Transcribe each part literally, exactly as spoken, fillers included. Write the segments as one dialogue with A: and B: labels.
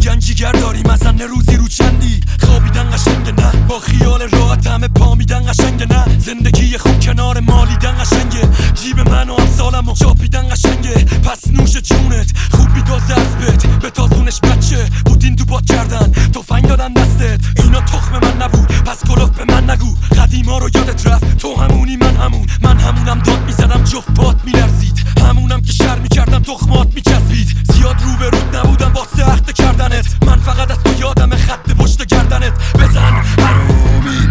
A: میگن جیگر داری مزن روزی رو چندی، خوابیدن قشنگه نه، با خیال راحت همه پا میدن قشنگه نه، زندگی خوب کنار مالیدن قشنگه، جیب من و امثالمو چاپیدن قشنگه، پس نوش جونت خوب میدازه از بت، به تازونش بچه بودین تو باد کردن تفنگ دادن دستت، اینا تخم من نبود پس کلوف به من نگو، قدیما رو یادت رفت تو همونی من همون، من همونم داد میزدم جفت پات میلرزید، همونم که شر میکردم تخمات میچسبید، زیاد رو به رود نبودم واسه اخته کردنت، من فقط از تو یادم خط پشت گردنت، بزن حرومی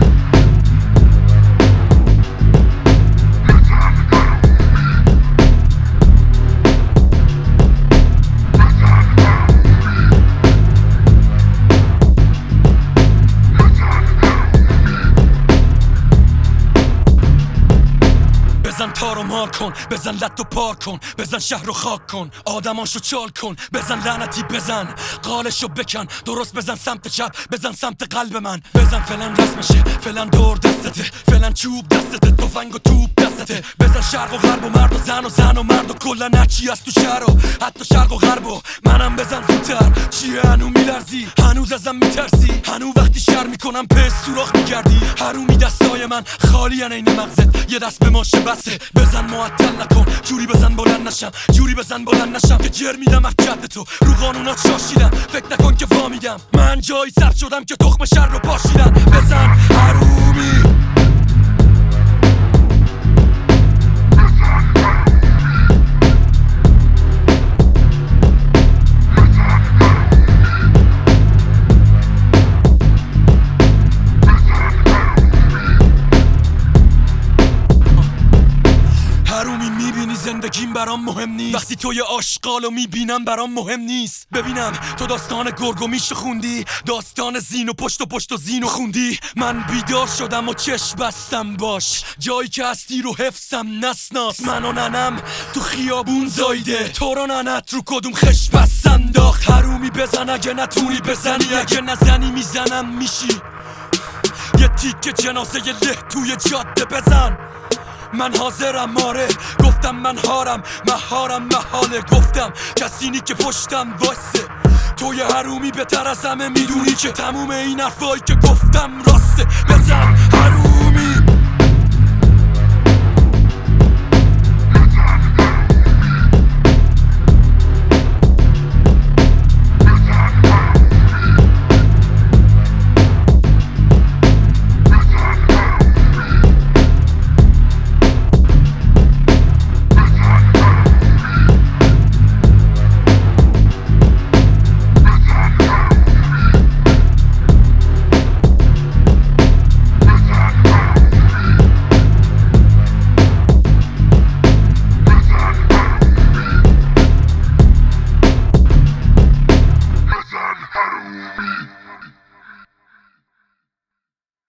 A: بزن تارو مار کن، بزن لط و پار کن، بزن شهر رو خاک کن، آدماشو چال کن، بزن لعنتی بزن قالشو بکن، درست بزن سمت چپ، بزن سمت قلب من، بزن فلان رسمشه، فلان دور دستته، فلان چوب دستته، تفنگ و توپ دستته، بزن شرق و غرب و مرد و زن و زن و مرد و کلا هرچی از تو شهر و حتی شرق و غرب و منم بزن زودتر، چیه هنو میلرزی هنوز ازم میترسی، هنو وقتی شر میکنم پس سوراخ میگردی، حرومی دستای من خالی ان این مغزت، یه دست به ماشه بسه، بزن معطل نکن، جوری بزن بلند نشم، جوری بزن بلند نشم که جر میدم از جد تو، رو قانونات شاشیدم، فکر نکن که وامیدم، من جایی سرد شدم که تخم شر رو پاشیدم، بزن حرومی زندگیم برام مهم نیست، وقتی توی آشغالو میبینم برام مهم نیست، ببینم تو داستان گرگ و میشو خوندی، داستان زین و پشت و پشت و زینو خوندی، من بیدار شدم و چشم بستم باش، جایی که هستی رو حفظم نسناس، من و ننم تو خیابون زایده، تو رو ننت رو کدوم خش بس انداخت، حرومی بزن اگه نتونی بزنی، اگه نزنی میزنم میشی یه تیکه جنازه له توی جاده، بزن من حاضرم آره، گفتم من هارم مهارم محاله، گفتم کسینی که پشتم واسه، توی حرومی بهتر از همه میدونی که تموم این حرفایی که گفتم راسته، بزن